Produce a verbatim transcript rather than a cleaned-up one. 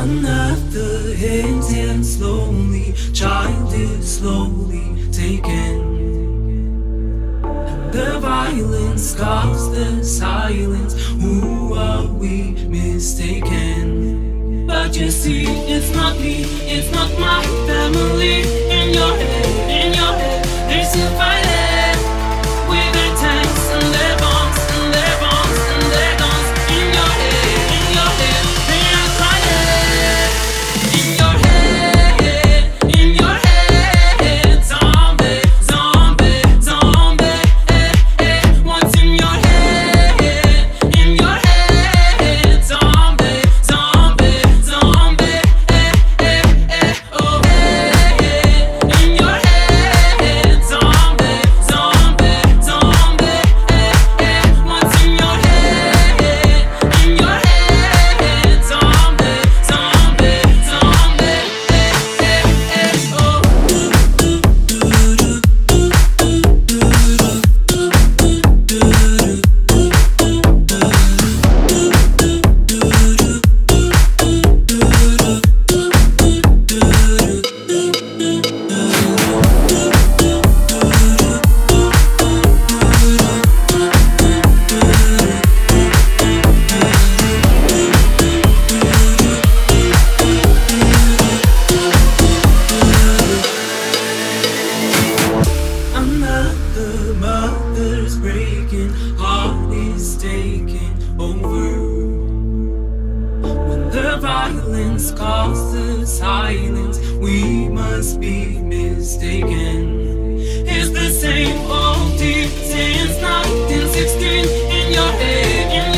Another hands and slowly, child is slowly taken. And the violence caused the silence. Who are we mistaken? But you see, it's not me, it's not my family. In your head, in your head, they're still fighting with their tanks and their bombs and their bombs and their guns. In your head, in your head, they are crying. In your head, in your head, zombie, zombie, zombie. Eh, eh. What's in your head? In your head, zombie, zombie, zombie. Eh, eh, eh. Oh, hey, in your head, zombie, zombie, zombie. Eh, eh. What's in your head? In your head, zombie, zombie, zombie. Eh, eh, eh. Oh. Another mother's breaking, heart is taking over. When the violence causes silence, we must be mistaken. It's the same old deep since nineteen sixteen. In your head, in